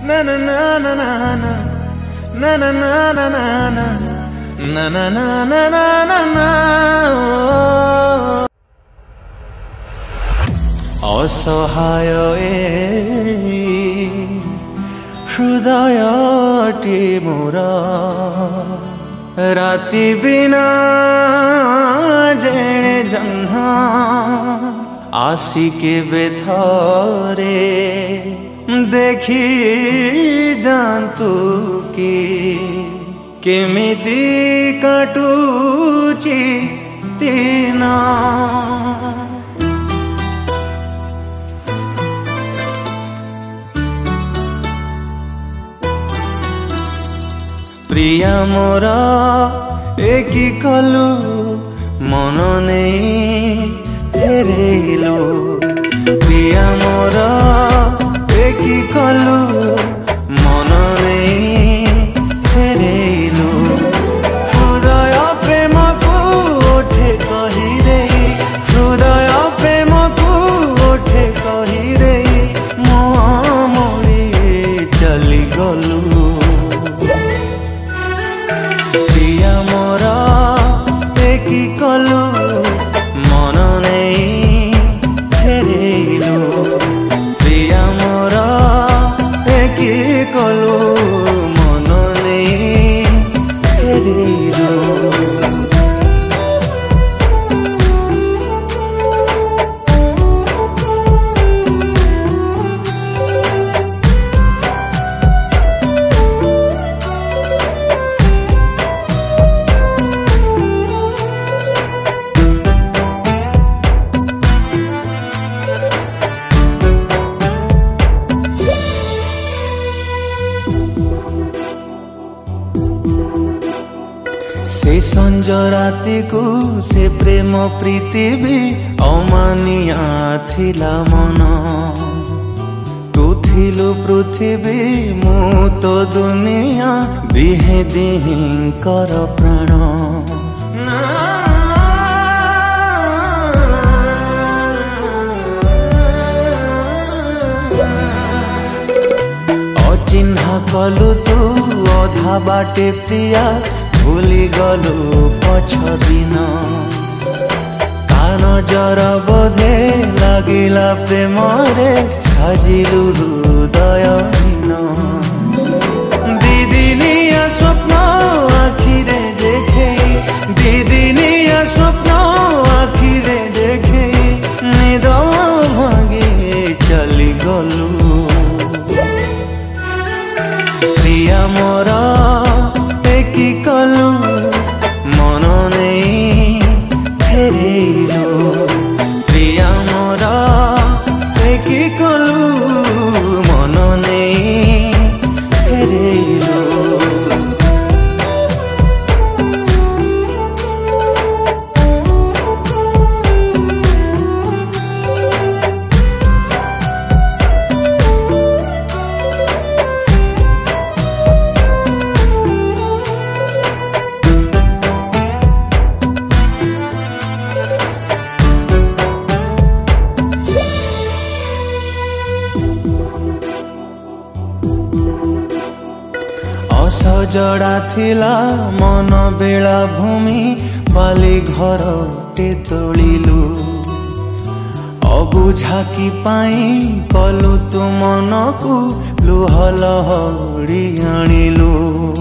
na na na na na na na na na na na na na na na na na असहाय हृदयटी मोर राति बिना जेणे जह्न आसिके बेथरे देखी जातु कि केमिति काटुची दिन प्रिया मोर एकी कलु मन नहीं फेरेलु प्रिया मोर एकी कलु मन नहीं फेरेलु हृदय प्रेम को ओठे कही दे हृदय प्रेम को ओठे कही दे मोरी चली गलु प्रिया मोर एकी कलु मन नहीं फेरेलु प्रिया मोर एकी कलु मन नहीं फेरेलु से संज राति को से प्रेम प्रीति भी अमानिया थिला मन तू थिलु पृथ्वी मु तो दुनिया दिहे दिहि कर प्राण अचिन्हा कलु तू अधा बाटे प्रिया भूली गलु पछ दिन कान जर बोधे लागिला प्रेम रे साजिलु हृदय दीदिनिया स्वप्न आखिरे देखे दीदिनिया स्वप्न आखिरे देखे निद भांगे चली गलु प्रिया मोर एकी कलु मन नहीं फेरेलु प्रिया मोर एकी कलु मन नहीं फेरेलु सजड़ा थिला मन बेला भूमि बाली घर टे तोलिलु अबुझा की पाई कलु तु मन को लुह लहड़ी आनिलु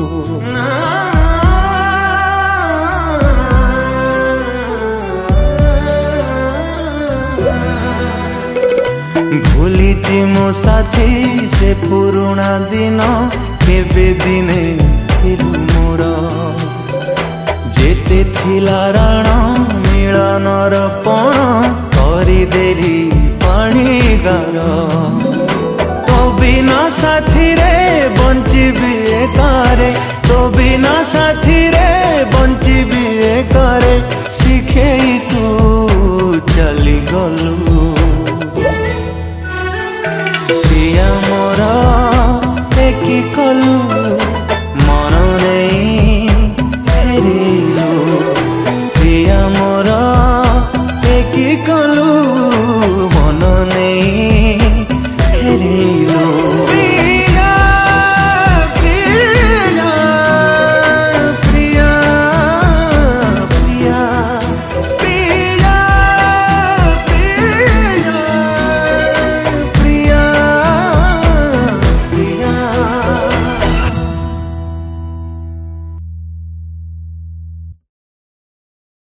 भूलिची मो साथी से पुरुणा दिन केबे दिने फिरू मोर जेते थिला राण मिलनर पण करी देरी पानी गार तो बिना साथी रे बंचिबी एकारे तो बिना साथी रे बंचिबी एकारे शिखेई तू चली गलु।